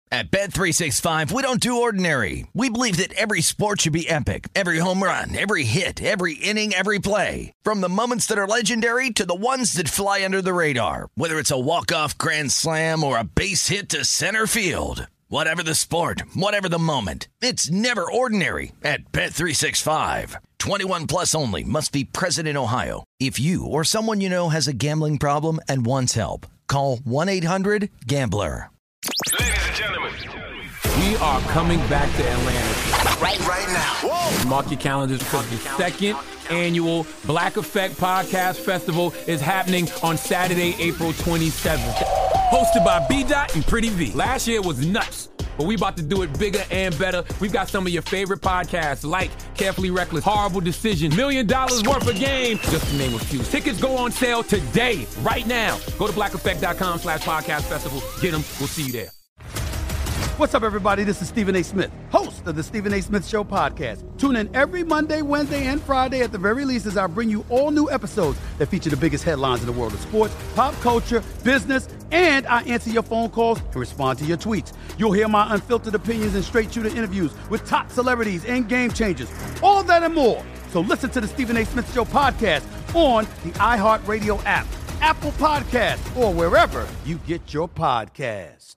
At Bet365, we don't do ordinary. We believe that every sport should be epic. Every home run, every hit, every inning, every play. From the moments that are legendary to the ones that fly under the radar. Whether it's a walk-off grand slam or a base hit to center field. Whatever the sport, whatever the moment. It's never ordinary at Bet365. 21 plus only. Must be present in Ohio. If you or someone you know has a gambling problem and wants help, call 1-800-GAMBLER. Ladies and gentlemen, we are coming back to Atlanta right now. Whoa. Mark your calendars because the second annual Black Effect Podcast Festival is happening on Saturday, April 27th. Hosted by B-Dot and Pretty V. Last year was nuts, but we about to do it bigger and better. We've got some of your favorite podcasts like Carefully Reckless, Horrible Decision, $1 Million Worth of Game, just to name a few. Tickets go on sale today, right now. Go to blackeffect.com/podcast festival. Get them. We'll see you there. What's up, everybody? This is Stephen A. Smith, host of the Stephen A. Smith Show podcast. Tune in every Monday, Wednesday, and Friday at the very least as I bring you all new episodes that feature the biggest headlines in the world of sports, pop culture, business, and I answer your phone calls and respond to your tweets. You'll hear my unfiltered opinions and straight-shooter interviews with top celebrities and game changers. All of that and more. So listen to the Stephen A. Smith Show podcast on the iHeartRadio app, Apple Podcasts, or wherever you get your podcast.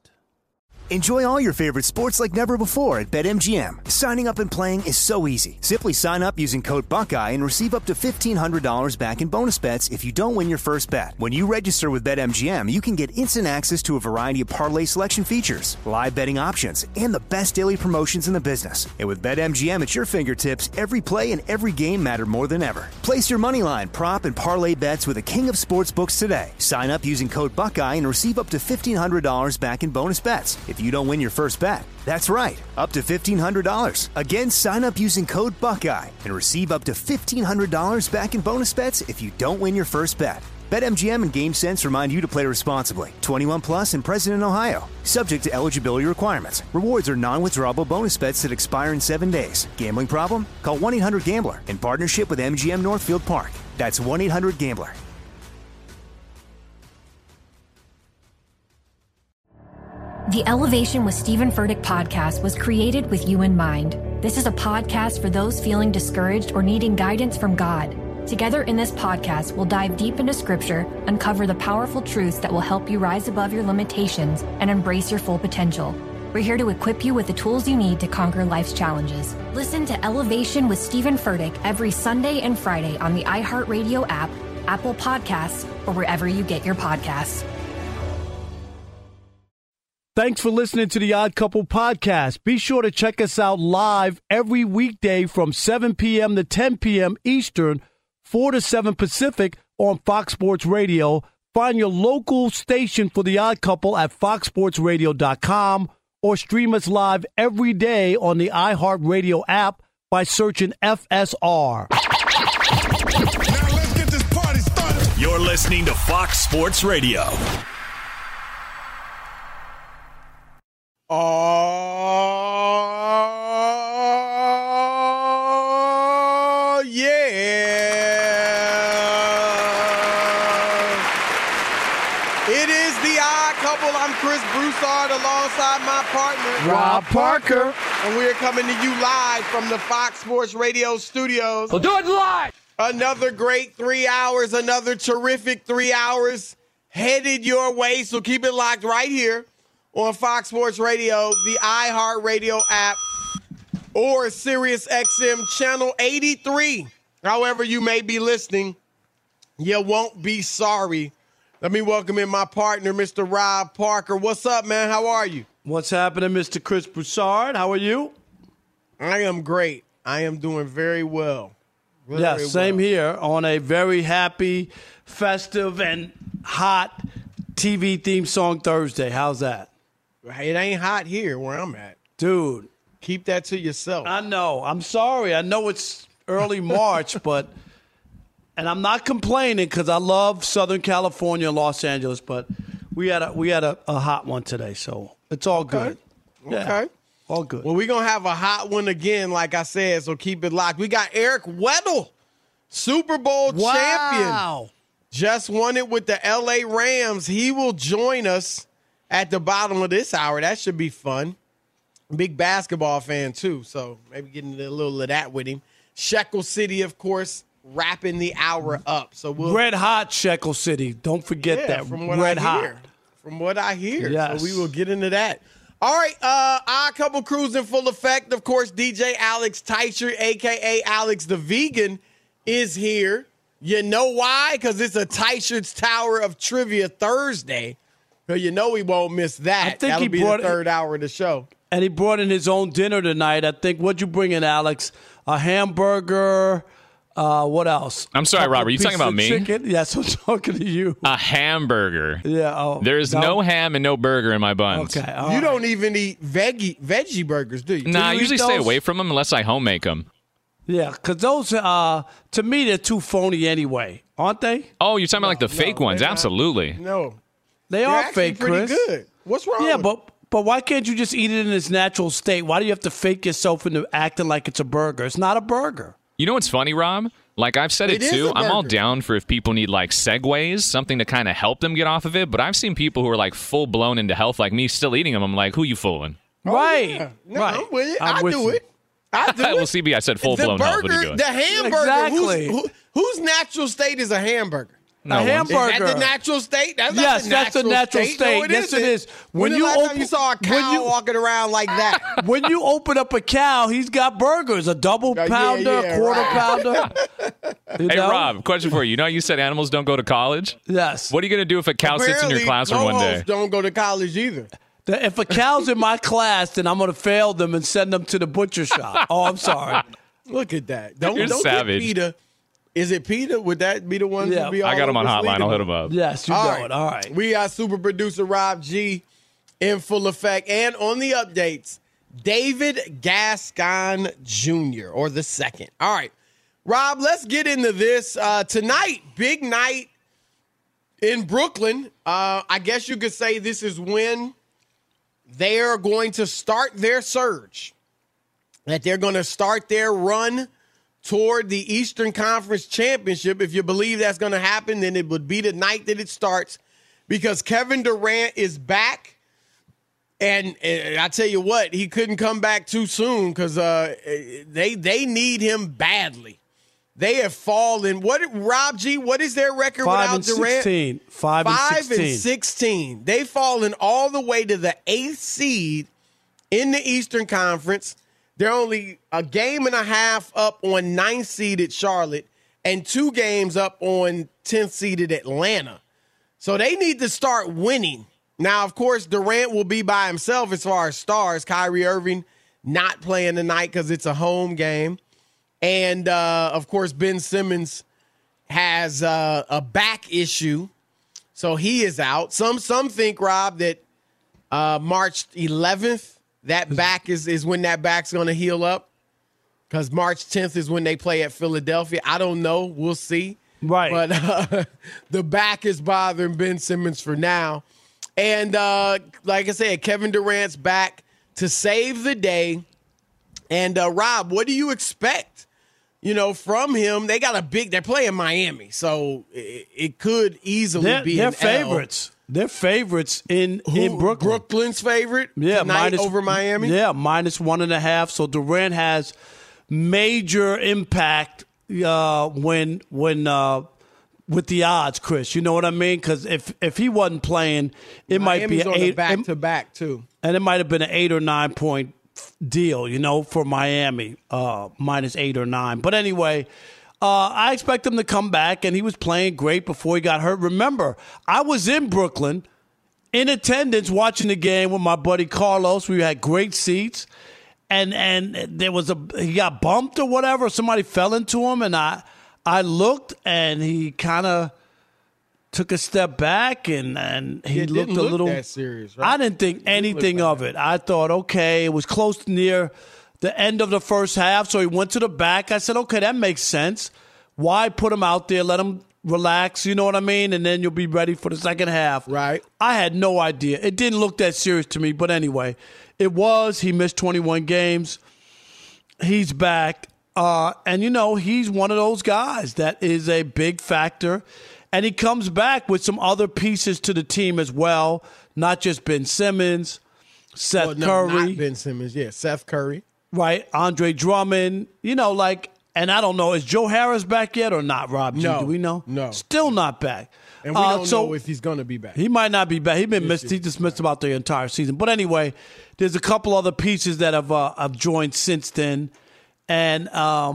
Enjoy all your favorite sports like never before at BetMGM. Signing up and playing is so easy. Simply sign up using code Buckeye and receive up to $1,500 back in bonus bets if you don't win your first bet. When you register with BetMGM, you can get instant access to a variety of parlay selection features, live betting options, and the best daily promotions in the business. And with BetMGM at your fingertips, every play and every game matter more than ever. Place your moneyline, prop, and parlay bets with the king of sportsbooks today. Sign up using code Buckeye and receive up to $1,500 back in bonus bets if you don't win your first bet. That's right, up to $1,500. Again, sign up using code Buckeye and receive up to $1,500 back in bonus bets if you don't win your first bet. BetMGM and GameSense remind you to play responsibly. 21 plus and present in Ohio. Subject to eligibility requirements. Rewards are non-withdrawable bonus bets that expire in 7 days. Gambling problem? Call 1-800-GAMBLER in partnership with MGM Northfield Park. That's 1-800-GAMBLER. The Elevation with Stephen Furtick podcast was created with you in mind. This is a podcast for those feeling discouraged or needing guidance from God. Together in this podcast, we'll dive deep into Scripture, uncover the powerful truths that will help you rise above your limitations and embrace your full potential. We're here to equip you with the tools you need to conquer life's challenges. Listen to Elevation with Stephen Furtick every Sunday and Friday on the iHeartRadio app, Apple Podcasts, or wherever you get your podcasts. Thanks for listening to the Odd Couple podcast. Be sure to check us out live every weekday from 7 p.m. to 10 p.m. Eastern, 4 to 7 Pacific on Fox Sports Radio. Find your local station for the Odd Couple at foxsportsradio.com or stream us live every day on the iHeartRadio app by searching FSR. now let's get this party started. You're listening to Fox Sports Radio. Oh, yeah. It is the Odd Couple. I'm Chris Broussard alongside my partner, Rob Parker. And we're coming to you live from the Fox Sports Radio studios. We'll do it live. Another great 3 hours, another terrific 3 hours headed your way. So keep it locked right here on Fox Sports Radio, the iHeartRadio app, or Sirius XM Channel 83. However you may be listening, you won't be sorry. Let me welcome in my partner, Mr. Rob Parker. What's up, man? How are you? What's happening, Mr. Chris Broussard? How are you? I am great. I am doing very well. Yes, same here on a very happy, festive, and hot TV theme song Thursday. How's that? It ain't hot here where I'm at. Dude. Keep that to yourself. I know. I'm sorry. I know it's early March, and I'm not complaining because I love Southern California and Los Angeles, but we had a hot one today, so it's all good. Okay. Yeah, okay. all good. Well, we're going to have a hot one again, like I said, so keep it locked. We got Eric Weddle, Super Bowl champion. Just won it with the L.A. Rams. He will join us at the bottom of this hour. That should be fun. Big basketball fan, too, so maybe getting a little of that with him. Shekel City, of course, wrapping the hour up. So Red hot Shekel City. Don't forget that. From what Red I hot. hear. From what I hear. Yes. So we will get into that. All right, our couple crews in full effect. Of course, DJ Alex Teicher, a.k.a. Alex the Vegan, is here. You know why? Because it's a Teicher's Tower of Trivia Thursday. So you know we won't miss that. I think That'll he be brought the third hour of the show. And he brought in his own dinner tonight. I think, what'd you bring in, Alex? A hamburger. What else? I'm sorry, Robert. You talking about me? Chicken? Yes, I'm talking to you. A hamburger. Yeah. Oh, There's no ham and no burger in my buns. Okay. You don't even eat veggie burgers, do you? Nah, I you usually eat stay those? away from them unless I home make them. Yeah, because those, to me, they're too phony anyway, aren't they? Oh, you're talking about like the fake ones? they're not. Absolutely. No. They They're are actually fake, pretty Chris. good. What's wrong Yeah, with it? but why can't you just eat it in its natural state? Why do you have to fake yourself into acting like it's a burger? It's not a burger. You know what's funny, Rob? Like I've said it It is too. a I'm all burger. down for if people need like segues, something to kind of help them get off of it. But I've seen people who are like full blown into health, like me, still eating them. I'm like, who you fooling? Right. Yeah. No, Right. I'm with it. I'm I with do you. it. I do it. Well, CB, I said full The blown health. What are you burger, doing? the hamburger. Exactly. Whose natural state is a hamburger? No a one's. hamburger. Is that the natural state? That's Yes, not that's the natural state. No, Yes, isn't. it is. When When the you last time open- you saw a when cow you- walking around like that? When you open up a cow, he's got burgers, a double Yeah, pounder, yeah, a quarter right. pounder. You Hey, know? Rob, question for you. You know how you said animals don't go to college? Yes. What are you going to do if a cow sits in your Apparently, classroom one day? co-hosts don't go to college either. If a cow's in my class, then I'm going to fail them and send them to the butcher shop. Oh, I'm sorry. Look at that. Don't You're get savage. PETA. Is it PETA? Would that be the one? Yeah. Who be all I got him on over hotline. I'll hit Sleeping? him up. Yes, you know it. All right. We got super producer Rob G in full effect. And on the updates, David Gascon Jr. or the second. All right. Rob, let's get into this. Tonight, big night in Brooklyn. I guess you could say this is when they're going to start their surge. That they're going to start their run toward the Eastern Conference Championship. If you believe that's going to happen, then it would be the night that it starts because Kevin Durant is back. And I tell you what, he couldn't come back too soon because they need him badly. They have fallen. Rob G, what is their record 5 without and Durant? 16. 5 and 16. They've fallen all the way to the 8th seed in the Eastern Conference. They're only a game and a half up on 9th seeded Charlotte and 2 games up on 10th seeded Atlanta. So they need to start winning. Now, of course, Durant will be by himself as far as stars. Kyrie Irving not playing tonight because it's a home game. And, of course, Ben Simmons has a back issue, so he is out. Some think, Rob, that March 11th, that back is when that back's going to heal up because March 10th is when they play at Philadelphia. I don't know. We'll see. Right. But the back is bothering Ben Simmons for now. And like I said, Kevin Durant's back to save the day. And, Rob, what do you expect, from him? They're playing Miami, so it could easily be They're an favorites. They're favorites in Brooklyn. Brooklyn's favorite tonight over Miami? Yeah, minus 1.5. So Durant has major impact when with the odds, Chris. You know what I mean? Because if he wasn't playing, it might be Miami's on an a 8 back-to-back, too. And it might have been an 8 or 9 point deal, for Miami, minus 8 or 9. But anyway, I expect him to come back, and he was playing great before he got hurt. Remember, I was in Brooklyn in attendance watching the game with my buddy Carlos. We had great seats, and there was he got bumped or whatever. Somebody fell into him, and I looked, and he kind of took a step back, and he looked a little that serious, right? I didn't think anything of it. I thought, okay, it was close near the end of the first half, so he went to the back. I said, okay, that makes sense. Why put him out there? Let him relax, you know what I mean? And then you'll be ready for the second half. Right. I had no idea. It didn't look that serious to me, but anyway, it was. He missed 21 games. He's back. And, he's one of those guys that is a big factor. And he comes back with some other pieces to the team as well. not just Ben Simmons, Seth Curry. Not Ben Simmons, yeah, Seth Curry. Right, Andre Drummond. And I don't know, is Joe Harris back yet or not, Rob G? No. Do we know? No. Still not back. And we don't know if he's going to be back. He might not be back. He just missed about the entire season. But anyway, there's a couple other pieces that have joined since then. And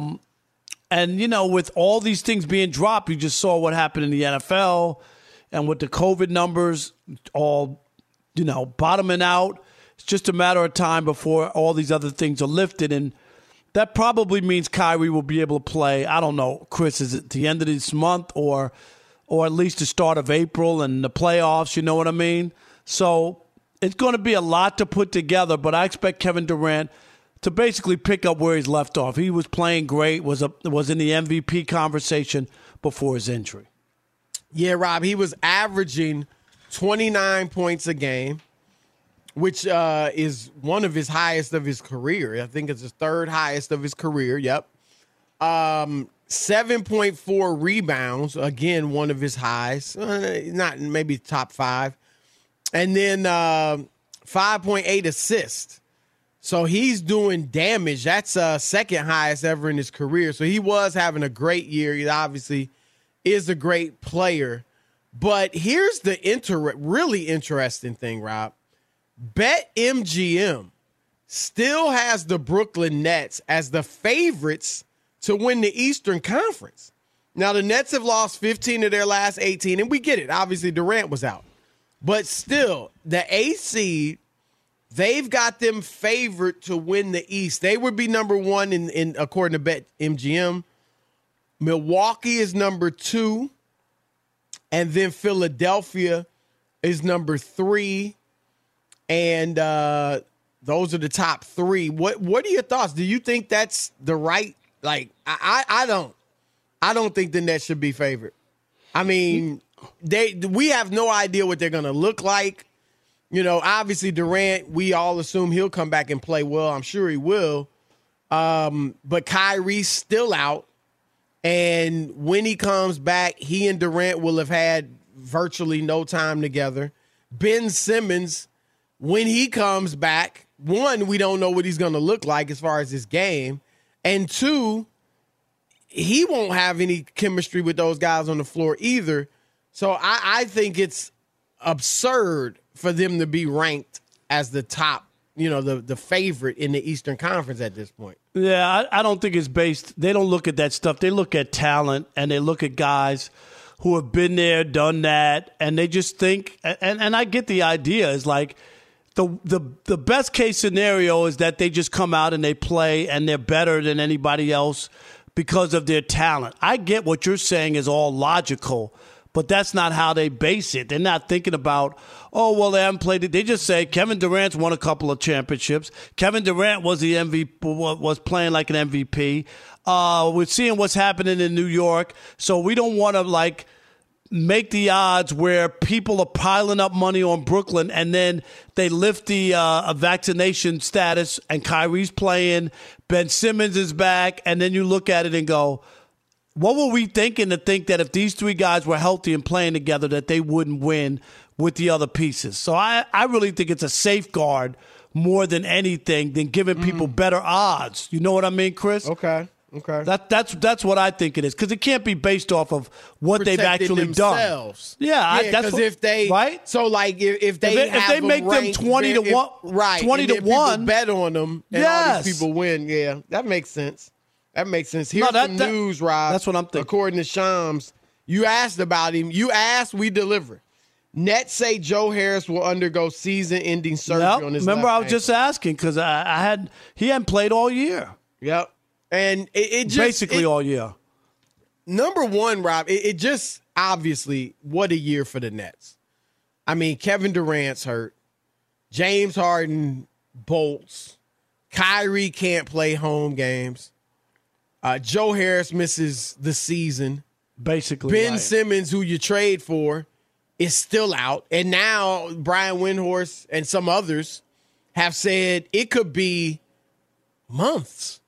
with all these things being dropped, you just saw what happened in the NFL and with the COVID numbers all, bottoming out. It's just a matter of time before all these other things are lifted. And that probably means Kyrie will be able to play. I don't know, Chris, is it the end of this month or at least the start of April and the playoffs, you know what I mean? So it's going to be a lot to put together, but I expect Kevin Durant to basically pick up where he's left off. He was playing great, was in the MVP conversation before his injury. Yeah, Rob, he was averaging 29 points a game, which is one of his highest of his career. I think it's his third highest of his career. Yep. 7.4 rebounds, again, one of his highs. Not maybe top 5. And then 5.8 assists. So he's doing damage. That's second highest ever in his career. So he was having a great year. He obviously is a great player. But here's the really interesting thing, Rob. BetMGM still has the Brooklyn Nets as the favorites to win the Eastern Conference. Now, the Nets have lost 15 of their last 18, and we get it. Obviously, Durant was out. But still, the AC, they've got them favored to win the East. They would be number 1 in according to BetMGM. Milwaukee is number 2. And then Philadelphia is number 3. And those are the top 3. What are your thoughts? Do you think that's the right? Like, I don't think the Nets should be favored. I mean, we have no idea what they're going to look like. Obviously Durant, we all assume he'll come back and play well. I'm sure he will. But Kyrie's still out. And when he comes back, he and Durant will have had virtually no time together. Ben Simmons, when he comes back, 1, we don't know what he's going to look like as far as his game. And 2, he won't have any chemistry with those guys on the floor either. So I think it's absurd for them to be ranked as the top, the favorite in the Eastern Conference at this point. Yeah, I don't think it's based. They don't look at that stuff. They look at talent, and they look at guys who have been there, done that, and they just think, and I get the idea, is like the best case scenario is that they just come out and they play and they're better than anybody else because of their talent. I get what you're saying is all logical, but that's not how they base it. They're not thinking about, oh, well, they haven't played it. They just say Kevin Durant's won a couple of championships. Kevin Durant was the MVP, was playing like an MVP. We're seeing what's happening in New York, so we don't want to make the odds where people are piling up money on Brooklyn and then they lift the vaccination status and Kyrie's playing, Ben Simmons is back, and then you look at it and go, what were we thinking to think that if these 3 guys were healthy and playing together that they wouldn't win with the other pieces? So I really think it's a safeguard more than anything than giving people better odds. You know what I mean, Chris? Okay. That's what I think it is, because it can't be based off of what they've actually themselves. Done. Yeah, because if they right. So if they make them 20 to 1, right? 20 to 1, bet on them, and all these people win. Yeah, that makes sense. Here's some news, Rob. That's what I'm thinking. According to Shams, you asked about him. You asked, we deliver. Nets say Joe Harris will undergo season-ending surgery on his remember, left I was just asking because he hadn't played all year. Yep. And it just basically all year. Number one, Rob, it just obviously what a year for the Nets. I mean, Kevin Durant's hurt. James Harden bolts. Kyrie can't play home games. Joe Harris misses the season. Basically, Ben Simmons, who you trade for, is still out. And now Brian Windhorst and some others have said it could be months.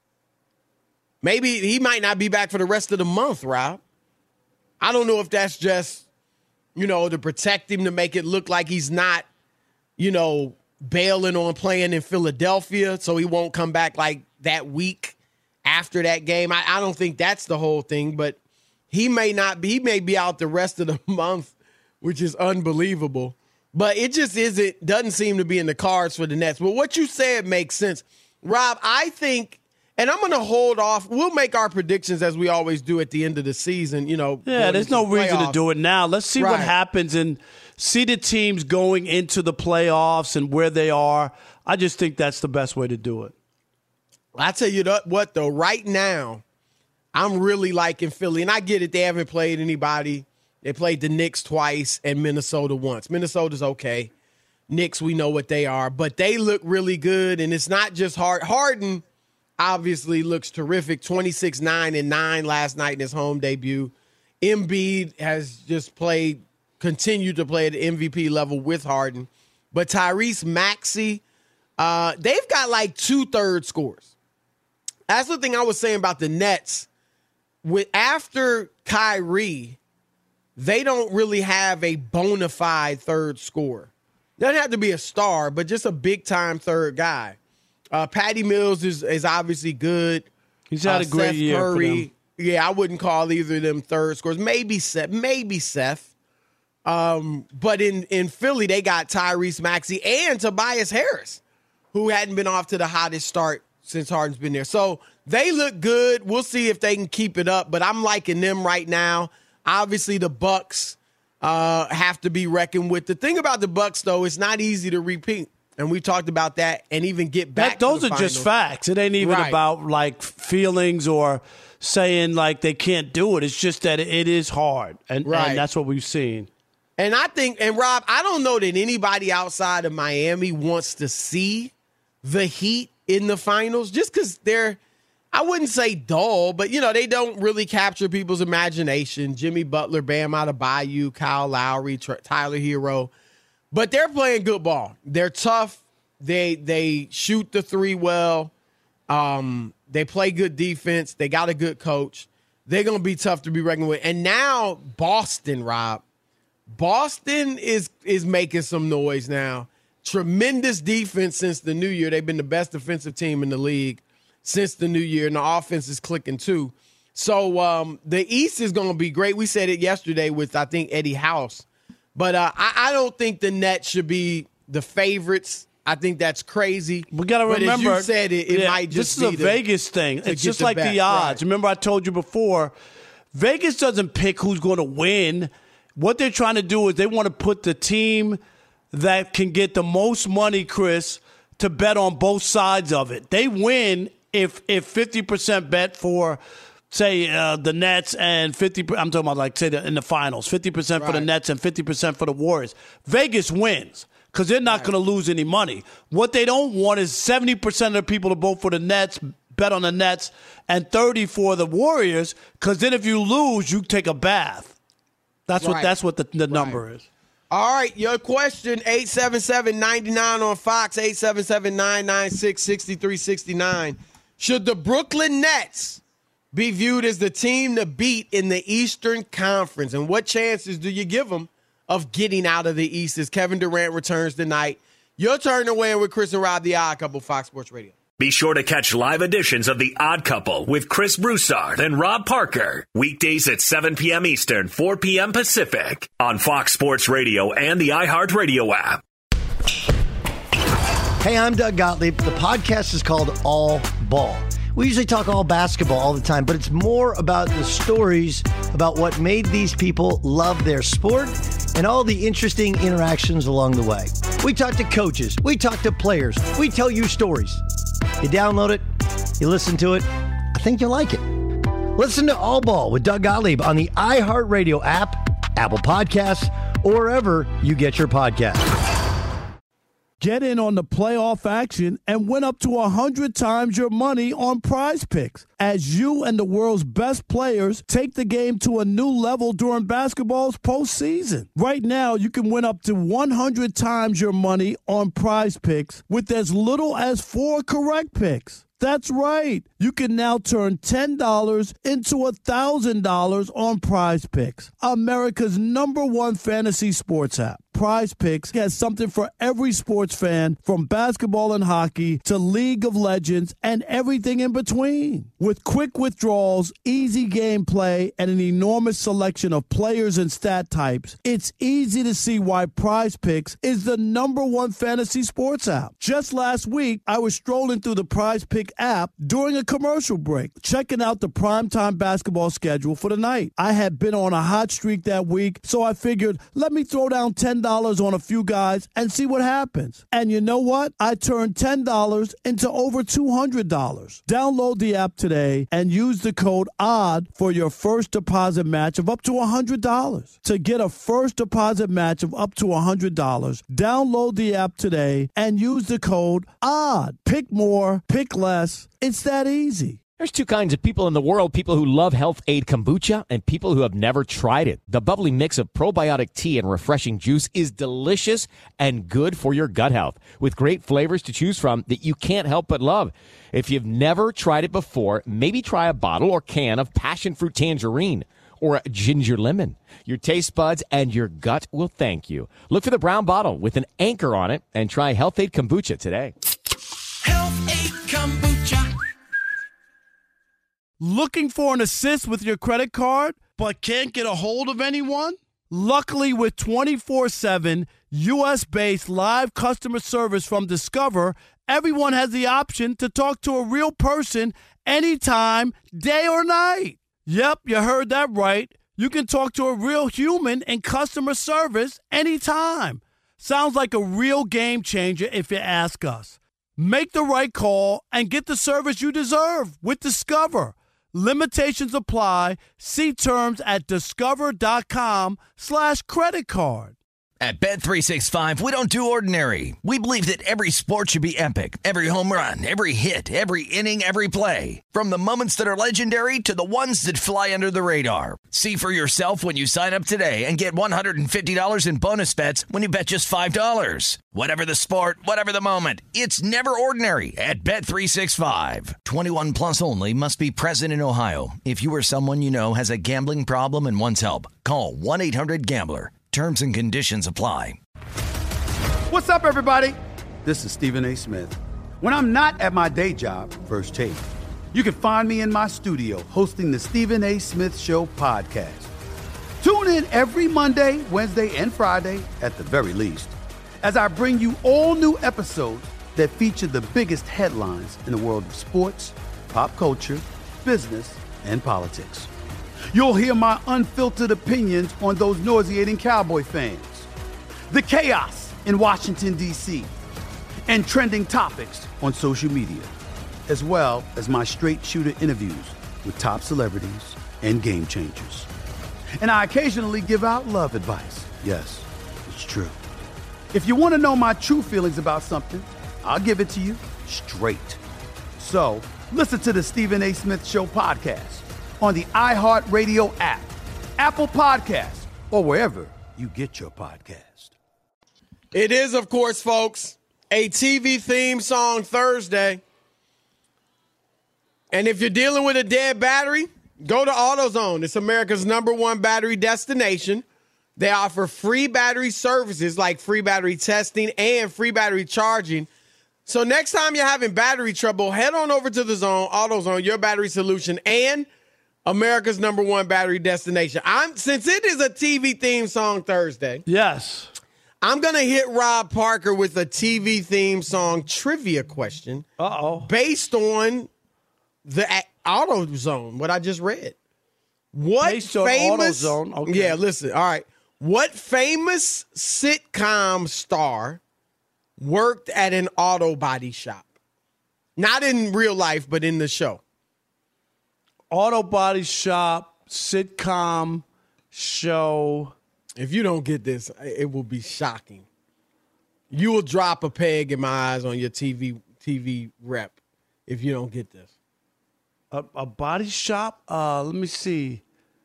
Maybe he might not be back for the rest of the month, Rob. I don't know if that's just, to protect him, to make it look like he's not bailing on playing in Philadelphia, so he won't come back like that week after that game. I don't think that's the whole thing, but he may not be. He may be out the rest of the month, which is unbelievable. But it just doesn't seem to be in the cards for the Nets. But what you said makes sense. Rob, I think, and I'm going to hold off. We'll make our predictions as we always do at the end of the season, Yeah, there's no reason to do it now. Let's see what happens and see the teams going into the playoffs and where they are. I just think that's the best way to do it. I tell you what, though, right now, I'm really liking Philly. And I get it. They haven't played anybody. They played the Knicks twice and Minnesota once. Minnesota's okay. Knicks, we know what they are. But they look really good, and it's not just Harden obviously looks terrific, 26-9-9 last night in his home debut. Embiid has just continued to play at the MVP level with Harden. But Tyrese Maxey, they've got like 2/3 scores. That's the thing I was saying about the Nets. After Kyrie, they don't really have a bona fide third scorer. Doesn't have to be a star, but just a big-time third guy. Patty Mills is obviously good. He's had a great year for them. Yeah, I wouldn't call either of them third scorers. Maybe Seth. But in Philly, they got Tyrese Maxey and Tobias Harris, who hadn't been off to the hottest start since Harden's been there. So they look good. We'll see if they can keep it up, but I'm liking them right now. Obviously, the Bucks have to be reckoned with. The thing about the Bucks, though, it's not easy to repeat, and we talked about that, and even get back. Those are just facts. It ain't even about like feelings or saying like they can't do it. It's just that it is hard, and that's what we've seen. And I think, and Rob, I don't know that anybody outside of Miami wants to see the Heat in the finals, just because they're, I wouldn't say dull, but, they don't really capture people's imagination. Jimmy Butler, Bam Adebayo, Kyle Lowry, Tyler Hero. But they're playing good ball. They're tough. They shoot the three well. They play good defense. They got a good coach. They're going to be tough to be reckoned with. And now Boston, Rob. Boston is making some noise now. Tremendous defense since the new year. They've been the best defensive team in the league since the new year, and the offense is clicking too. So the East is going to be great. We said it yesterday with, I think, Eddie House. But I don't think the Nets should be the favorites. I think that's crazy. We got to remember, as you said, it might just be this is a Vegas thing. It's just like the odds. Right. Remember I told you before, Vegas doesn't pick who's going to win. What they're trying to do is they want to put the team that can get the most money, Chris, to bet on both sides of it. They win if 50% bet for, say, the Nets and 50%, I'm talking about like, say, in the finals, 50% for the Nets and 50% for the Warriors. Vegas wins because they're not going to lose any money. What they don't want is 70% of the people to vote for the Nets, bet on the Nets, and 30% for the Warriors, because then if you lose, you take a bath. That's what the number is. All right, your question, 877-99 on Fox, 877-996-6369. Should the Brooklyn Nets be viewed as the team to beat in the Eastern Conference? And what chances do you give them of getting out of the East as Kevin Durant returns tonight? Your turn to win with Chris and Rob, the Odd Couple, Fox Sports Radio. Be sure to catch live editions of The Odd Couple with Chris Broussard and Rob Parker. Weekdays at 7 p.m. Eastern, 4 p.m. Pacific on Fox Sports Radio and the iHeartRadio app. Hey, I'm Doug Gottlieb. The podcast is called All Ball. We usually talk all basketball all the time, but it's more about the stories about what made these people love their sport and all the interesting interactions along the way. We talk to coaches. We talk to players. We tell you stories. You download it, you listen to it, I think you'll like it. Listen to All Ball with Doug Gottlieb on the iHeartRadio app, Apple Podcasts, or wherever you get your podcasts. Get in on the playoff action and win up to 100 times your money on Prize Picks as you and the world's best players take the game to a new level during basketball's postseason. Right now, you can win up to 100 times your money on Prize Picks with as little as 4 correct picks. That's right. You can now turn $10 into $1,000 on Prize Picks, America's #1 fantasy sports app. Prize Picks has something for every sports fan, from basketball and hockey to League of Legends and everything in between. With quick withdrawals, easy gameplay, and an enormous selection of players and stat types, it's easy to see why Prize Picks is the #1 fantasy sports app. Just last week, I was strolling through the Prize Pick app during a commercial break, checking out the primetime basketball schedule for the night. I had been on a hot streak that week, so I figured, let me throw down $10 on a few guys and see what happens. And you know what? I turned $10 into over $200. Download the app today and use the code ODD for your first deposit match of up to $100. To get a first deposit match of up to $100, download the app today and use the code ODD. Pick more, pick less. It's that easy. There's two kinds of people in the world, people who love Health Aid Kombucha and people who have never tried it. The bubbly mix of probiotic tea and refreshing juice is delicious and good for your gut health, with great flavors to choose from that you can't help but love. If you've never tried it before, maybe try a bottle or can of passion fruit tangerine or a ginger lemon. Your taste buds and your gut will thank you. Look for the brown bottle with an anchor on it and try Health Aid Kombucha today. Health Aid Kombucha. Looking for an assist with your credit card but can't get a hold of anyone? Luckily, with 24/7 U.S.-based live customer service from Discover, everyone has the option to talk to a real person anytime, day or night. Yep, you heard that right. You can talk to a real human in customer service anytime. Sounds like a real game changer if you ask us. Make the right call and get the service you deserve with Discover. Limitations apply. See terms at discover.com/credit card. At Bet365, we don't do ordinary. We believe that every sport should be epic. Every home run, every hit, every inning, every play. From the moments that are legendary to the ones that fly under the radar. See for yourself when you sign up today and get $150 in bonus bets when you bet just $5. Whatever the sport, whatever the moment, it's never ordinary at Bet365. 21 plus only. Must be present in Ohio. If you or someone you know has a gambling problem and wants help, call 1-800-GAMBLER. Terms and conditions apply. What's up, everybody? This is Stephen A. Smith. When I'm not at my day job, First Take, you can find me in my studio hosting the Stephen A. Smith Show podcast. Tune in every Monday, Wednesday, and Friday, at the very least, as I bring you all new episodes that feature the biggest headlines in the world of sports, pop culture, business, and politics. You'll hear my unfiltered opinions on those nauseating Cowboy fans, the chaos in Washington, D.C., and trending topics on social media, as well as my straight shooter interviews with top celebrities and game changers. And I occasionally give out love advice. Yes, it's true. If you want to know my true feelings about something, I'll give it to you straight. So listen to the Stephen A. Smith Show podcast on the iHeartRadio app, Apple Podcasts, or wherever you get your podcast. It is, of course, folks, a TV theme song Thursday. And if you're dealing with a dead battery, go to AutoZone. It's America's #1 battery destination. They offer free battery services like free battery testing and free battery charging. So next time you're having battery trouble, head on over to the Zone, AutoZone, your battery solution, and America's #1 battery destination. Since it is a TV theme song Thursday. Yes. I'm going to hit Rob Parker with a TV theme song trivia question. Based on the AutoZone, what I just read. What Based on famous AutoZone. Okay. Yeah, listen. All right. What famous sitcom star worked at an auto body shop? Not in real life, but in the show. Auto body shop, sitcom, show. If you don't get this, it will be shocking. You will drop a peg in my eyes on your TV rep if you don't get this. A body shop? Let me see.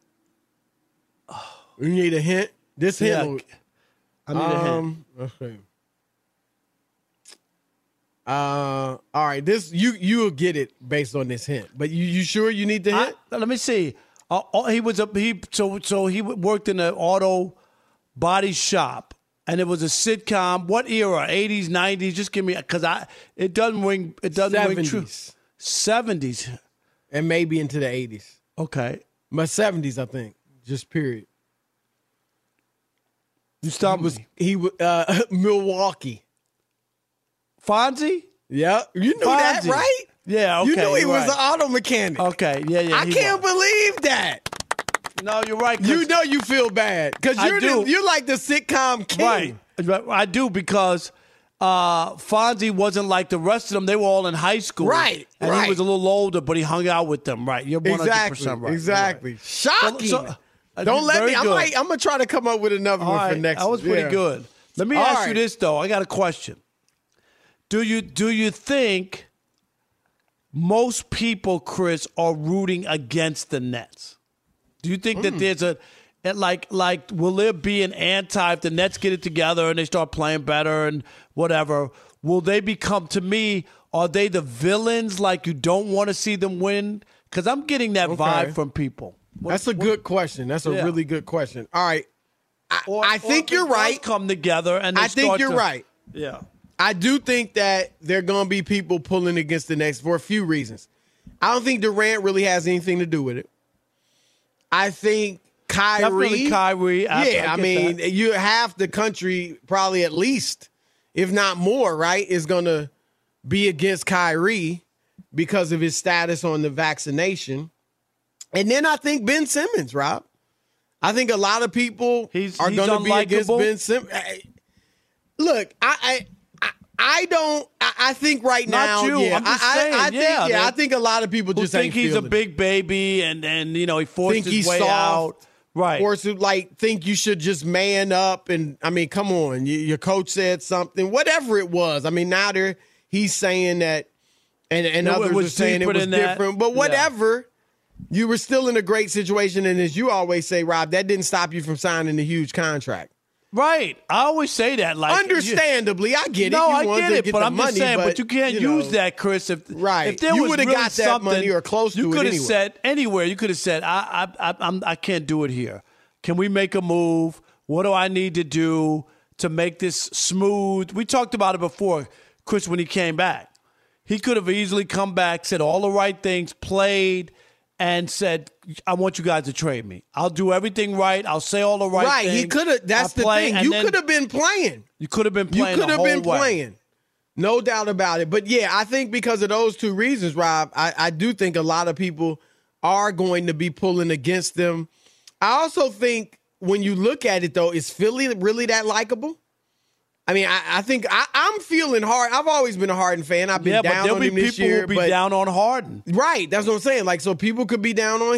You need a hint? This hint. I need a hint. Okay. All right, this you will get it based on this hint. But you sure you need the hint? Let me see. He worked in an auto body shop, and it was a sitcom. What era? 80s, 90s? Just give me, because it doesn't ring. It doesn't 70s. ring true. 70s, and maybe into the 80s. Okay, but 70s, I think. Just period. You stopped me. He was Milwaukee. Fonzie? Yeah, you knew that, right? Yeah, okay. You knew he was right. an auto mechanic. Okay, yeah. I can't believe that. No, you're right. You know you feel bad because you're like the sitcom king. Right, I do, because Fonzie wasn't like the rest of them. They were all in high school. Right, and he was a little older, but he hung out with them. Right, you're 100% right. Exactly. Right. Shocking. Don't let very me. good. I'm going to try to come up with another one for next. That was pretty good. Let me ask you this, though. I got a question. Do you think most people, Chris, are rooting against the Nets? Do you think that there's will there be an anti if the Nets get it together and they start playing better and whatever? Will they become, to me, are they the villains, like you don't want to see them win? Because I'm getting that vibe from people. That's a good question. That's a really good question. All right. I think you're right. Come together and I think you're right. Yeah. I do think that there are going to be people pulling against the Nets for a few reasons. I don't think Durant really has anything to do with it. I think Kyrie. Definitely Kyrie. Yeah, I mean, you half the country, probably at least, if not more, right, is going to be against Kyrie because of his status on the vaccination. And then I think Ben Simmons, Rob. I think a lot of people are going to be against Ben Simmons. Look, I think right now. Not you. Yeah, I'm just saying, I think a lot of people just think he's a big baby and he forced his way out. Right. Or think you should just man up. And I mean, come on, your coach said something, whatever it was. I mean, now he's saying that, and others are saying it was different. But whatever, you were still in a great situation. And as you always say, Rob, that didn't stop you from signing a huge contract. Right. I always say that. Like, understandably, I get it. No, you I get it, but I'm money, just saying, but you can't use that, Chris. If there you was would have really got that money or close to it you could have anyway. said anywhere. You could have said, I can't do it here. Can we make a move? What do I need to do to make this smooth? We talked about it before, Chris, when he came back. He could have easily come back, said all the right things, played, and said, I want you guys to trade me. I'll do everything right. I'll say all the right things. Right, he could have. That's the thing. You could have been playing. You could have been playing. You could have been playing. No doubt about it. But, yeah, I think because of those two reasons, Rob, I do think a lot of people are going to be pulling against them. I also think when you look at it, though, is Philly really that likable? I mean, I think I'm feeling hard. I've always been a Harden fan. I've been down on him this year. People will be down on Harden. Right. That's what I'm saying. Like, so people could be down on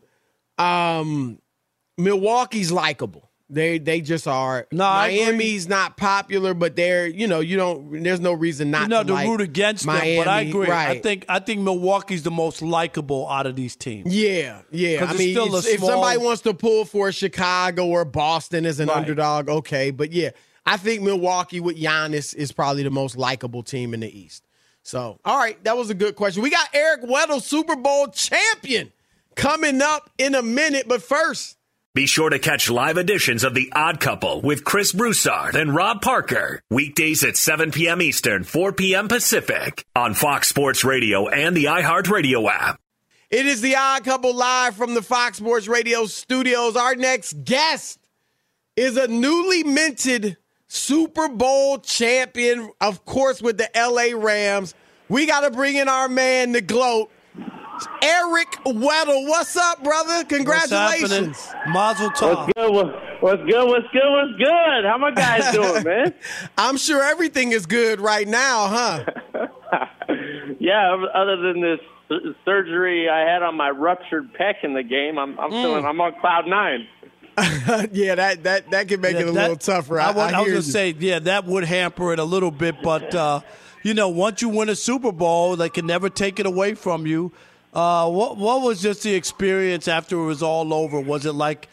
him. Milwaukee's likable. They just are. No, Miami's not popular, but they're, there's no reason not to like root against Miami. them. But I agree. Right. I think Milwaukee's the most likable out of these teams. Yeah. I mean, if somebody wants to pull for Chicago or Boston as an underdog, okay. But yeah, I think Milwaukee with Giannis is probably the most likable team in the East. So, all right, that was a good question. We got Eric Weddle, Super Bowl champion, coming up in a minute. But first, be sure to catch live editions of The Odd Couple with Chris Broussard and Rob Parker. Weekdays at 7 p.m. Eastern, 4 p.m. Pacific on Fox Sports Radio and the iHeartRadio app. It is The Odd Couple live from the Fox Sports Radio studios. Our next guest is a newly minted Super Bowl champion, of course, with the L.A. Rams. We got to bring in our man, the GOAT, Eric Weddle. What's up, brother? Congratulations. Mazel tov. What's good? How my guys doing, man? I'm sure everything is good right now, huh? Yeah, other than this surgery I had on my ruptured pec in the game, I'm on cloud nine. Yeah, that can make it a little tougher. I was going to say, that would hamper it a little bit. But, once you win a Super Bowl, they can never take it away from you. What was just the experience after it was all over? Was it like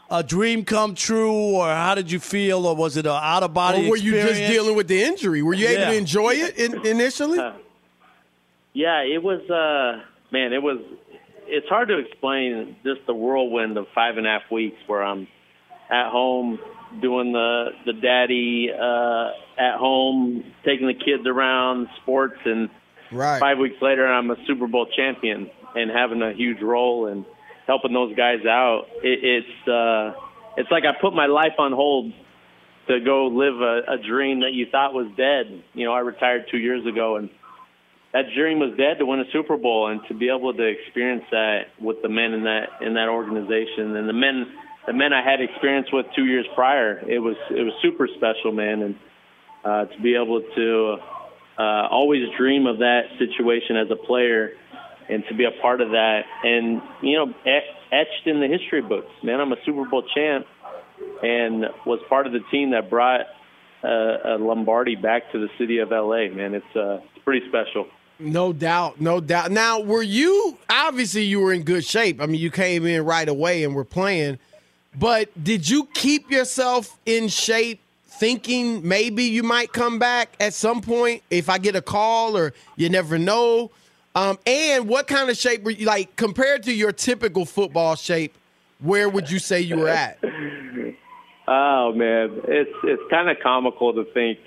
a dream come true, or how did you feel, or was it an out-of-body experience? Or were you just dealing with the injury? Were you able to enjoy it initially? Yeah, it was, man, it's hard to explain just the whirlwind of 5.5 weeks where I'm at home doing the daddy at home, taking the kids around sports, and 5 weeks later I'm a Super Bowl champion and having a huge role and helping those guys out. It's like I put my life on hold to go live a dream that you thought was dead. You know, I retired 2 years ago, and that dream was dead to win a Super Bowl, and to be able to experience that with the men in that organization and the men I had experience with 2 years prior, it was super special, man. And to be able to always dream of that situation as a player and to be a part of that, and etched in the history books, man. I'm a Super Bowl champ and was part of the team that brought a Lombardi back to the city of LA, man. It's pretty special. No doubt, no doubt. Now, obviously you were in good shape. I mean, you came in right away and were playing, but did you keep yourself in shape thinking maybe you might come back at some point if I get a call, or you never know? And what kind of shape were you, like, compared to your typical football shape, where would you say you were at? Oh, man, it's kind of comical to think,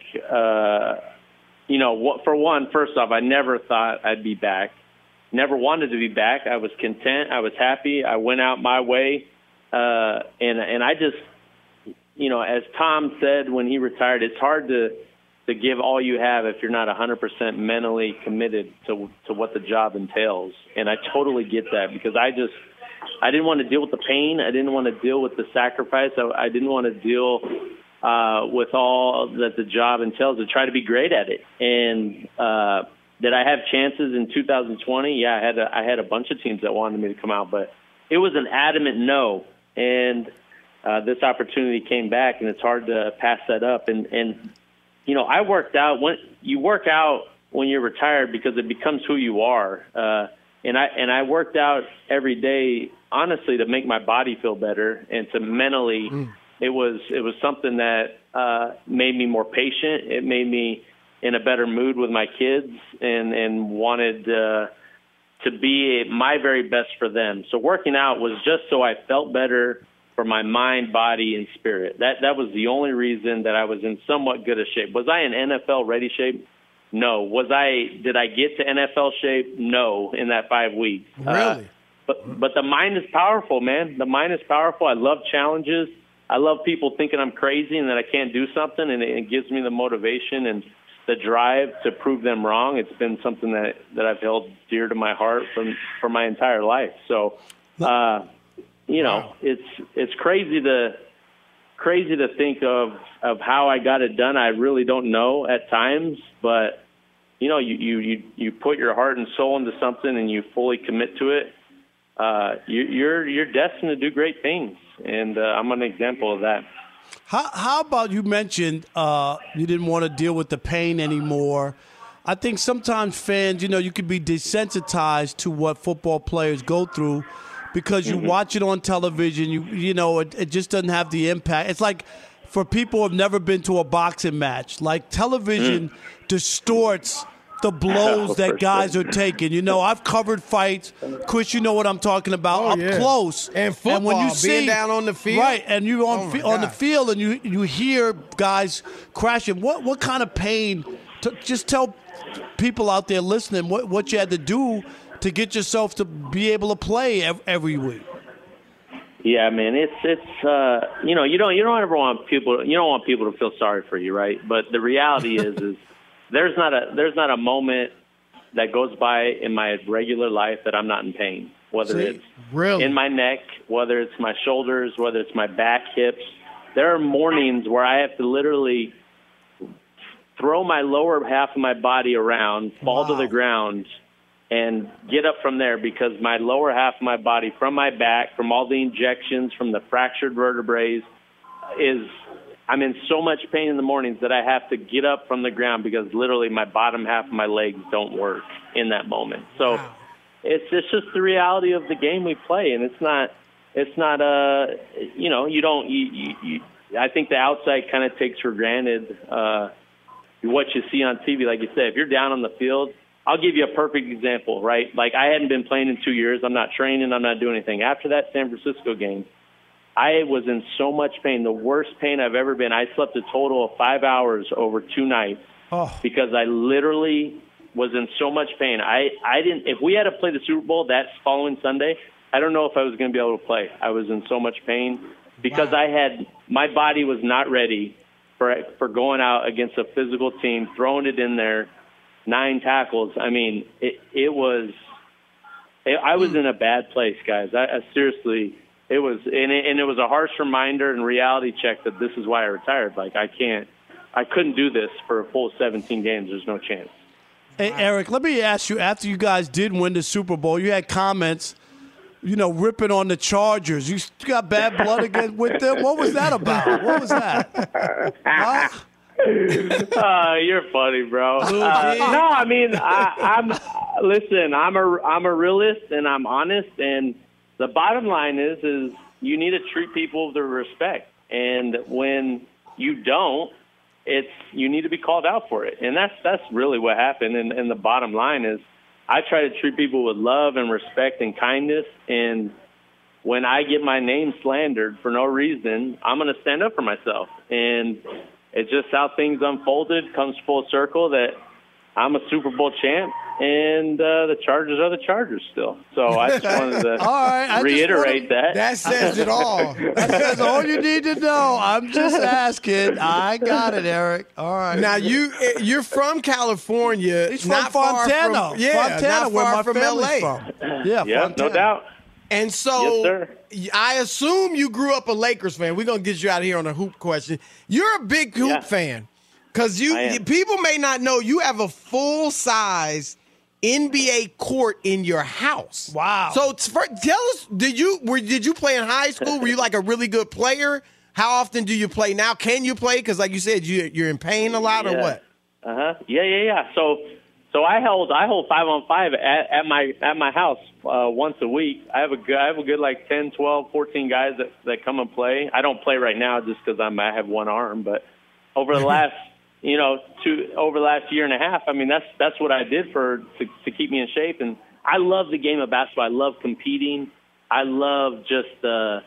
for one, first off, I never thought I'd be back. Never wanted to be back. I was content. I was happy. I went out my way. And I just, as Tom said when he retired, it's hard to give all you have if you're not 100% mentally committed to what the job entails. And I totally get that, because I didn't want to deal with the pain. I didn't want to deal with the sacrifice. I didn't want to deal with all that the job entails, to try to be great at it. And did I have chances in 2020? Yeah, I had a bunch of teams that wanted me to come out, but it was an adamant no. And this opportunity came back, and it's hard to pass that up. And I worked out. When you work out when you're retired, because it becomes who you are. And I worked out every day, honestly, to make my body feel better and to mentally. It was something that made me more patient. It made me in a better mood with my kids, and wanted to be my very best for them. So working out was just so I felt better for my mind, body, and spirit. That was the only reason that I was in somewhat good a shape. Was I in NFL ready shape? No. Did I get to NFL shape? No, in that 5 weeks. Really? But the mind is powerful, man. The mind is powerful. I love challenges. I love people thinking I'm crazy and that I can't do something, and it gives me the motivation and the drive to prove them wrong. It's been something that I've held dear to my heart for my entire life. So, it's crazy to think of how I got it done. I really don't know at times, but you put your heart and soul into something and you fully commit to it. You're destined to do great things, and I'm an example of that. How about, you mentioned you didn't want to deal with the pain anymore. I think sometimes fans, you could be desensitized to what football players go through because you watch it on television. It just doesn't have the impact. It's like for people who have never been to a boxing match, like television distorts the blows that guys are taking. I've covered fights. Chris, you know what I'm talking about, close. And football, and when you being down on the field. Right, and you're on the field and you hear guys crashing. What kind of pain? Just tell people out there listening what you had to do to get yourself to be able to play every week. Yeah, man, it's you don't ever want people to feel sorry for you, right? But the reality is there's not a moment that goes by in my regular life that I'm not in pain. Whether it's in my neck, whether it's my shoulders, whether it's my back, hips. There are mornings where I have to literally throw my lower half of my body around, fall to the ground, and get up from there, because my lower half of my body, from my back, from all the injections, from the fractured vertebrae, I'm in so much pain in the mornings that I have to get up from the ground because literally my bottom half of my legs don't work in that moment. So it's just the reality of the game we play, and it's not it's not I think the outside kind of takes for granted what you see on TV. Like you said, if you're down on the field, I'll give you a perfect example, right? Like, I hadn't been playing in 2 years. I'm not training. I'm not doing anything. After that San Francisco game, I was in so much pain, the worst pain I've ever been. I slept a total of 5 hours over 2 nights because I literally was in so much pain. I didn't. If we had to play the Super Bowl that following Sunday, I don't know if I was going to be able to play. I was in so much pain because my body was not ready for going out against a physical team, throwing it in there, 9 tackles. I mean, I was in a bad place, guys. I seriously, it was, and it was a harsh reminder and reality check that this is why I retired. Like, I couldn't do this for a full 17 games. There's no chance. Hey, Eric, let me ask you, after you guys did win the Super Bowl, you had comments, ripping on the Chargers. You got bad blood against with them? What was that about? What was that? Huh? You're funny, bro. No, I mean, listen, I'm a realist and I'm honest, and the bottom line is you need to treat people with respect, and when you don't, you need to be called out for it, and that's really what happened. And the bottom line is, I try to treat people with love and respect and kindness, and when I get my name slandered for no reason, I'm going to stand up for myself. And it's just how things unfolded, comes full circle that I'm a Super Bowl champ, and the Chargers are the Chargers still. So I just wanted to reiterate that. That says it all. That says all you need to know. I'm just asking. I got it, Eric. All right. Now, you're from California. He's from not Fontana. Far from, Fontana, not where far my family's LA. from. Yeah, no doubt. And so, yes, sir. I assume you grew up a Lakers fan. We're going to get you out of here on a hoop question. You're a big hoop fan. Because people may not know you have a full-size NBA court in your house. Wow. So tell us, did you play in high school? Were you like a really good player? How often do you play now? Can you play? Because like you said, you're in pain a lot or what? Yeah. So I hold 5-on-5 at my house once a week. I have a good like 10, 12, 14 guys that come and play. I don't play right now just because I have one arm, but over the last over the last year and a half, I mean that's what I did to keep me in shape. And I love the game of basketball. I love competing. I love just the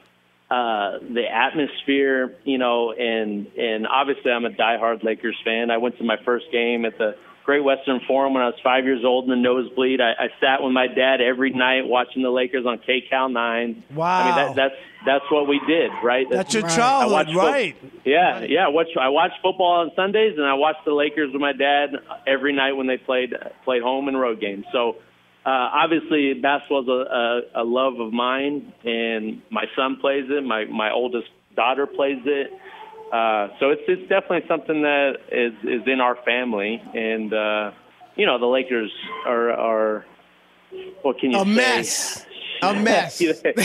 atmosphere, and obviously I'm a diehard Lakers fan. I went to my first game at the Great Western Forum when I was 5 years old in the nosebleed. I sat with my dad every night watching the Lakers on KCAL 9. Wow. I mean, that's what we did, right? That's your childhood, right? Yeah. I watched football on Sundays, and I watched the Lakers with my dad every night when they played home and road games. So obviously basketball is a love of mine, and my son plays it. My oldest daughter plays it. So it's definitely something that is in our family, and the Lakers are what can you say? A mess. Eric,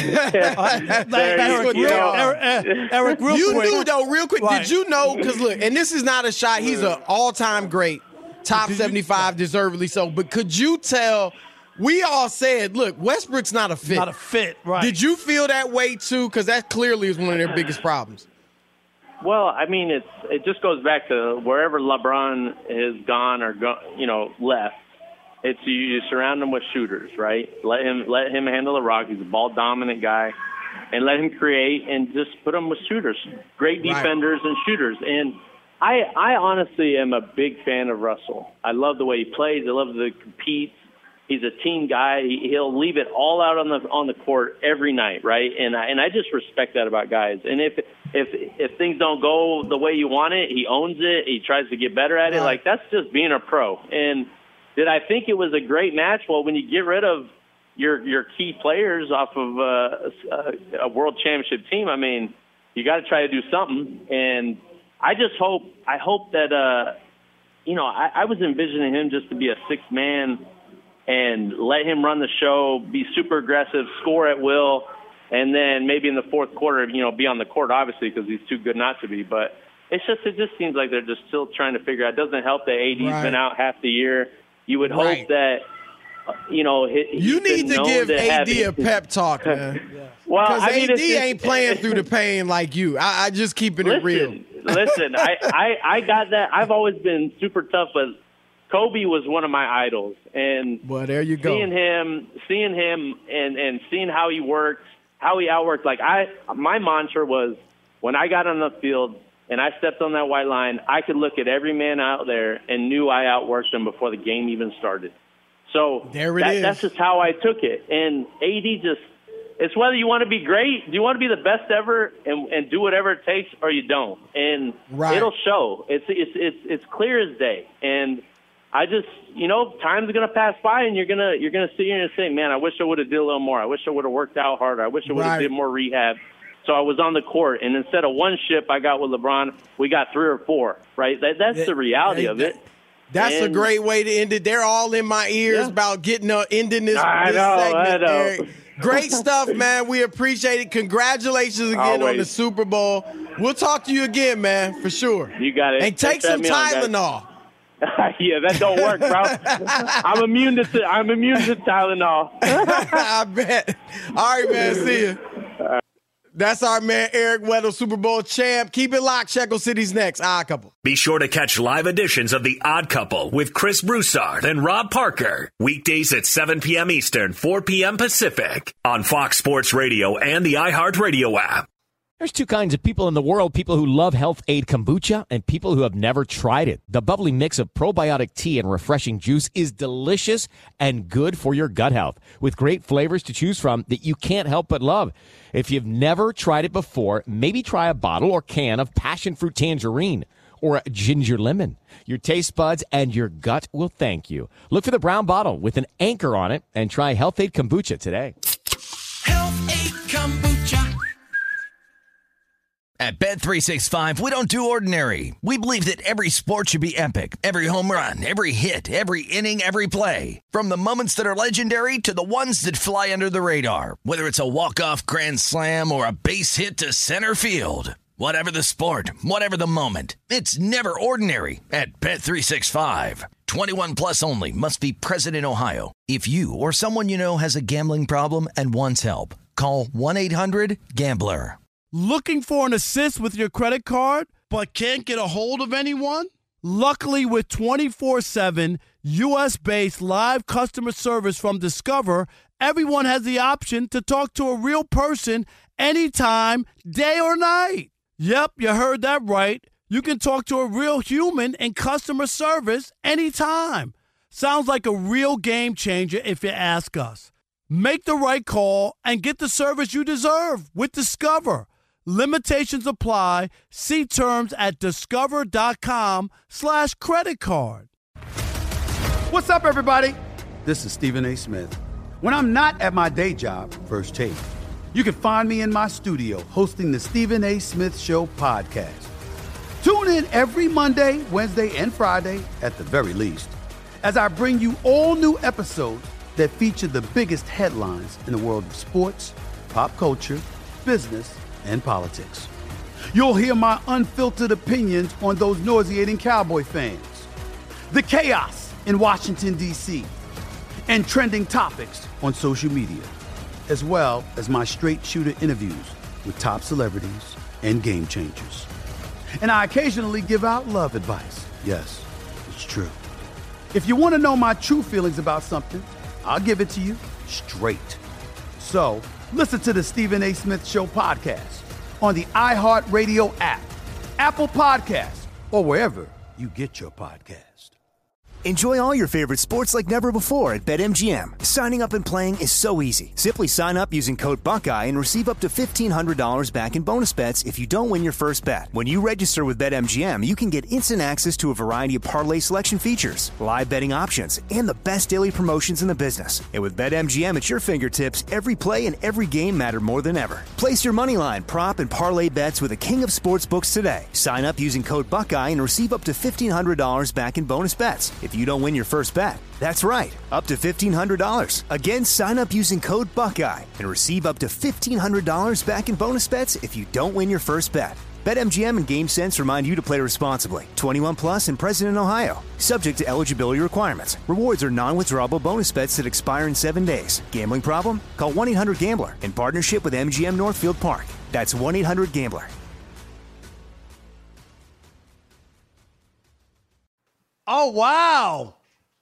real quick, right. Did you know, because look, and this is not a shot, he's an all-time great, top 75, deservedly so, but could you tell, we all said, look, Westbrook's not a fit. Not a fit, right. Did you feel that way too? Because that clearly is one of their biggest problems. Well, I mean, it just goes back to wherever LeBron has gone or left. It's you surround him with shooters, right? Let him handle the rock. He's a ball dominant guy, and let him create and just put him with shooters, great defenders and shooters. And I honestly am a big fan of Russell. I love the way he plays. I love the compete. He's a team guy. He'll leave it all out on the court every night, right? And I just respect that about guys. And if things don't go the way you want it, he owns it. He tries to get better at it. Like, that's just being a pro. And did I think it was a great match? Well, when you get rid of your key players off of a world championship team, I mean, you got to try to do something. And I hope that I was envisioning him just to be a sixth man and let him run the show, be super aggressive, score at will, and then maybe in the fourth quarter, be on the court, obviously, because he's too good not to be. But it just seems like they're just still trying to figure out. It doesn't help that AD's been out half the year. You would hope that You need to give AD a pep talk, man. Well, because I mean, AD ain't playing through the pain like you. I just keeping it real. Listen, I got that. I've always been super tough, but Kobe was one of my idols, and there you go. Seeing him, and seeing how he worked, how he outworked. Like my mantra was, when I got on the field and I stepped on that white line, I could look at every man out there and knew I outworked them before the game even started. So that's just how I took it. And AD it's whether you want to be great, do you want to be the best ever and do whatever it takes, or you don't. And it'll show. It's clear as day. And I just, time's going to pass by, and you're going to sit here and say, man, I wish I would have did a little more. I wish I would have worked out harder. I wish I would have did more rehab. So I was on the court, and instead of one ship I got with LeBron, we got 3 or 4, right? That's the reality of it. That's a great way to end it. They're all in my ears about ending this segment. I know. Eric. Great stuff, man. We appreciate it. Congratulations again on the Super Bowl. We'll talk to you again, man, for sure. You got it. And take some Tylenol. Yeah, that don't work, bro. I'm immune to Tylenol. I bet. All right, man. See you. That's our man, Eric Weddle, Super Bowl champ. Keep it locked. Shekel City's next. Odd Couple. Be sure to catch live editions of The Odd Couple with Chris Broussard and Rob Parker. Weekdays at 7 p.m. Eastern, 4 p.m. Pacific on Fox Sports Radio and the iHeartRadio app. There's two kinds of people in the world, people who love Health Aid Kombucha and people who have never tried it. The bubbly mix of probiotic tea and refreshing juice is delicious and good for your gut health, with great flavors to choose from that you can't help but love. If you've never tried it before, maybe try a bottle or can of passion fruit tangerine or ginger lemon. Your taste buds and your gut will thank you. Look for the brown bottle with an anchor on it and try Health Aid Kombucha today. Health Aid Kombucha. At Bet365, we don't do ordinary. We believe that every sport should be epic. Every home run, every hit, every inning, every play. From the moments that are legendary to the ones that fly under the radar. Whether it's a walk-off grand slam or a base hit to center field. Whatever the sport, whatever the moment. It's never ordinary at Bet365. 21 plus only. Must be present in Ohio. If you or someone you know has a gambling problem and wants help, call 1-800-GAMBLER. Looking for an assist with your credit card, but can't get a hold of anyone? Luckily, with 24/7 U.S.-based live customer service from Discover, everyone has the option to talk to a real person anytime, day or night. Yep, you heard that right. You can talk to a real human in customer service anytime. Sounds like a real game changer if you ask us. Make the right call and get the service you deserve with Discover. Limitations apply. See terms at discover.com/credit card. What's up, everybody? This is Stephen A. Smith. When I'm not at my day job, First Take, you can find me in my studio hosting the Stephen A. Smith Show podcast. Tune in every Monday, Wednesday, and Friday, at the very least, as I bring you all new episodes that feature the biggest headlines in the world of sports, pop culture, business, and politics. You'll hear my unfiltered opinions on those nauseating Cowboy fans, the chaos in Washington, D.C., and trending topics on social media, as well as my straight shooter interviews with top celebrities and game changers. And I occasionally give out love advice. Yes, it's true. If you want to know my true feelings about something, I'll give it to you straight. So, listen to the Stephen A. Smith Show podcast on the iHeartRadio app, Apple Podcasts, or wherever you get your podcast. Enjoy all your favorite sports like never before at BetMGM. Signing up and playing is so easy. Simply sign up using code Buckeye and receive up to $1,500 back in bonus bets if you don't win your first bet. When you register with BetMGM, you can get instant access to a variety of parlay selection features, live betting options, and the best daily promotions in the business. And with BetMGM at your fingertips, every play and every game matter more than ever. Place your moneyline, prop, and parlay bets with the king of sportsbooks today. Sign up using code Buckeye and receive up to $1,500 back in bonus bets if you don't win your first bet. That's right, up to $1,500. Again, sign up using code Buckeye and receive up to $1,500 back in bonus bets if you don't win your first bet. BetMGM and GameSense remind you to play responsibly. 21 plus and present in Ohio. Subject to eligibility requirements. Rewards are non-withdrawable bonus bets that expire in 7 days. Gambling problem? Call 1-800-GAMBLER in partnership with MGM Northfield Park. That's 1-800-GAMBLER. Oh, wow.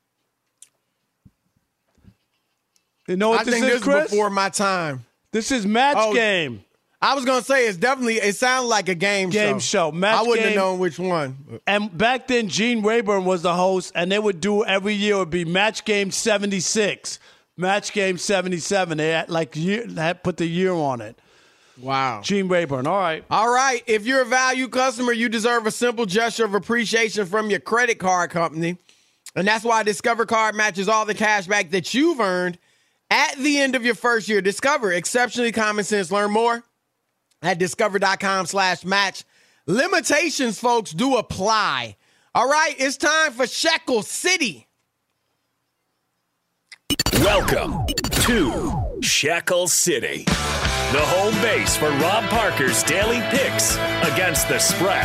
You know what this is, Chris? This is before my time. This is Match Game. I was going to say, it sounded like a game show. Match I wouldn't Game. have known which one. And back then, Gene Rayburn was the host, and they would do every year, it would be Match Game 76, Match Game 77. They had put the year on it. Wow. Gene Rayburn. All right. All right. If you're a value customer, you deserve a simple gesture of appreciation from your credit card company. And that's why Discover Card matches all the cash back that you've earned at the end of your first year. Discover, exceptionally common sense. Learn more at discover.com/match. Limitations, folks, do apply. All right, it's time for Shekel City. Welcome to Shekel City, the home base for Rob Parker's daily picks against the spread.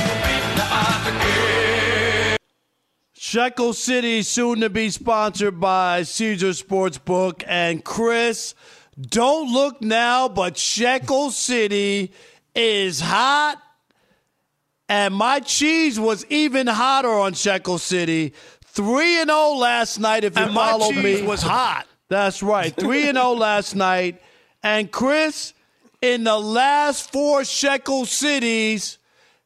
Shekel City, soon to be sponsored by Caesar Sportsbook. And Chris, don't look now, but Shekel City is hot. And my cheese was even hotter on Shekel City. 3-0 last night, if you follow me. My cheese was hot. That's right. 3-0 last night. And Chris, in the last 4 Shekel Cities,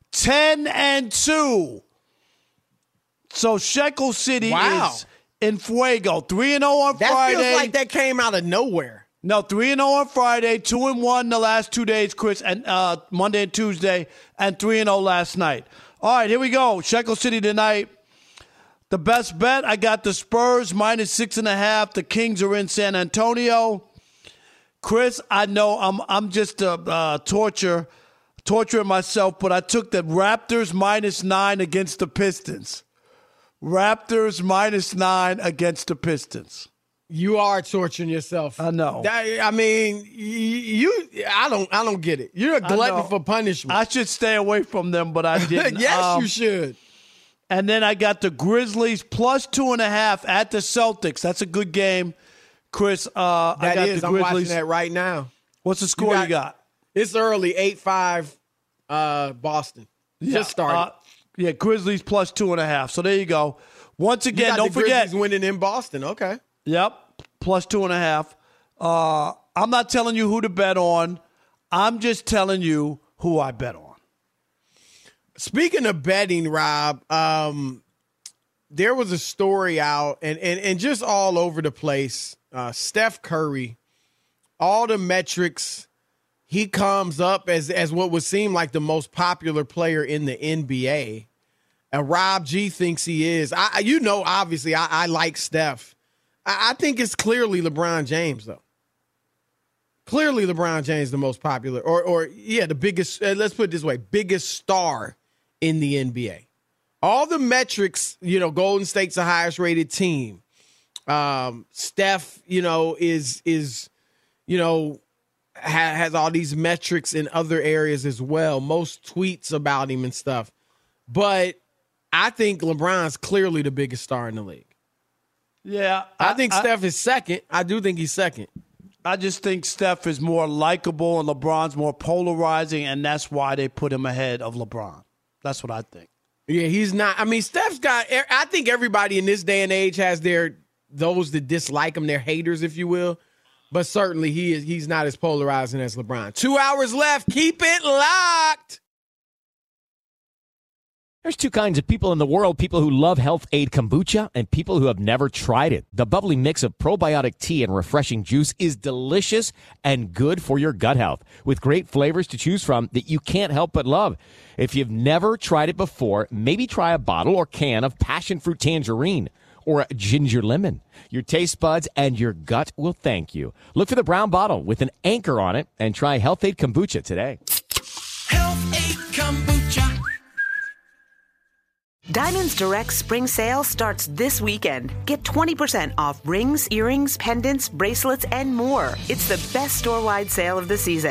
10-2. So Shekel City is in fuego. 3-0 on Friday. That feels like that came out of nowhere. No, 3-0 on Friday, 2-1 the last 2 days, Chris, and Monday and Tuesday, and 3-0 last night. All right, here we go. Shekel City tonight. The best bet, I got the Spurs -6.5. The Kings are in San Antonio. Chris, I know I'm just torturing myself, but I took the Raptors -9 against the Pistons. Raptors -9 against the Pistons. You are torturing yourself. I know. I mean, I don't get it. You're a glutton for punishment. I should stay away from them, but I didn't. Yes, you should. And then I got the Grizzlies +2.5 at the Celtics. That's a good game, Chris. I got the Grizzlies. I'm watching that right now. What's the score you got? It's early, 8-5 Boston. Just started. Yeah, Grizzlies +2.5. So there you go. Once again, don't forget. Grizzlies winning in Boston. Okay. Yep, +2.5. I'm not telling you who to bet on. I'm just telling you who I bet on. Speaking of betting, Rob, there was a story out and just all over the place. Steph Curry, all the metrics, he comes up as what would seem like the most popular player in the NBA. And Rob G thinks he is. Obviously, I like Steph. I think it's clearly LeBron James, though. Clearly LeBron James the most popular, the biggest, let's put it this way, biggest star in the NBA. All the metrics, Golden State's the highest rated team. Steph, has all these metrics in other areas as well. Most tweets about him and stuff. But I think LeBron's clearly the biggest star in the league. Yeah. I think Steph is second. I do think he's second. I just think Steph is more likable and LeBron's more polarizing, and that's why they put him ahead of LeBron. That's what I think. Yeah, he's not. I mean, Steph's got, I think everybody in this day and age has those that dislike him, their haters, if you will. But certainly he's not as polarizing as LeBron. 2 hours left. Keep it locked. There's 2 kinds of people in the world, people who love Health Aid Kombucha and people who have never tried it. The bubbly mix of probiotic tea and refreshing juice is delicious and good for your gut health, with great flavors to choose from that you can't help but love. If you've never tried it before, maybe try a bottle or can of passion fruit tangerine or a ginger lemon. Your taste buds and your gut will thank you. Look for the brown bottle with an anchor on it and try Health Aid Kombucha today. Health Aid Kombucha. Diamonds Direct Spring Sale starts this weekend. Get 20% off rings, earrings, pendants, bracelets, and more. It's the best store-wide sale of the season.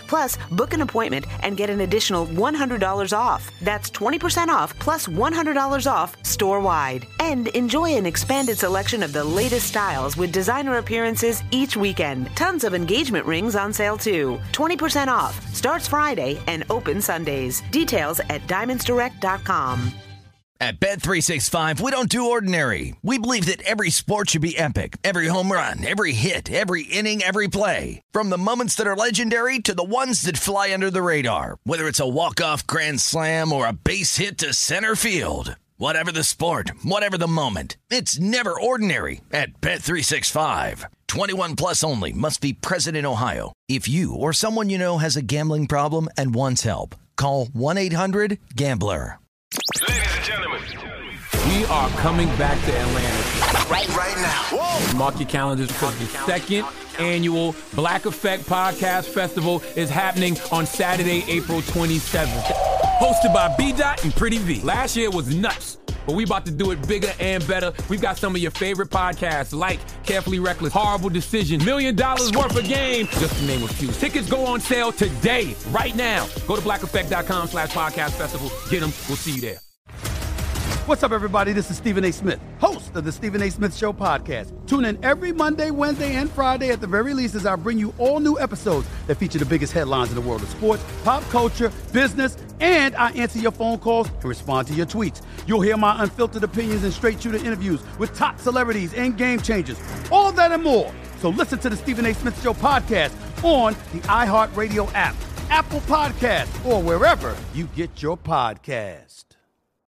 Plus, book an appointment and get an additional $100 off. That's 20% off plus $100 off store-wide. And enjoy an expanded selection of the latest styles with designer appearances each weekend. Tons of engagement rings on sale too. 20% off. Starts Friday and open Sundays. Details at diamondsdirect.com. At Bet365, we don't do ordinary. We believe that every sport should be epic. Every home run, every hit, every inning, every play. From the moments that are legendary to the ones that fly under the radar. Whether it's a walk-off grand slam or a base hit to center field. Whatever the sport, whatever the moment. It's never ordinary at Bet365. 21 plus only. Must be present in Ohio. If you or someone you know has a gambling problem and wants help, call 1-800-GAMBLER. Ladies and gentlemen, We are coming back to Atlanta. right now. Whoa. Mark your calendars because the second annual Black Effect Podcast Festival is happening on Saturday, April 27th. Hosted by B-Dot and Pretty V. Last year was nuts, but we about to do it bigger and better. We've got some of your favorite podcasts like Carefully Reckless, Horrible Decision, $1 Million Worth of Game, just to name a few. Tickets go on sale today, right now. Go to blackeffect.com/podcast festival. Get them. We'll see you there. What's up, everybody? This is Stephen A. Smith, host of the Stephen A. Smith Show podcast. Tune in every Monday, Wednesday, and Friday at the very least as I bring you all new episodes that feature the biggest headlines in the world of sports, pop culture, business, and I answer your phone calls and respond to your tweets. You'll hear my unfiltered opinions and straight-shooter interviews with top celebrities and game changers. All that and more. So listen to the Stephen A. Smith Show podcast on the iHeartRadio app, Apple Podcasts, or wherever you get your podcast.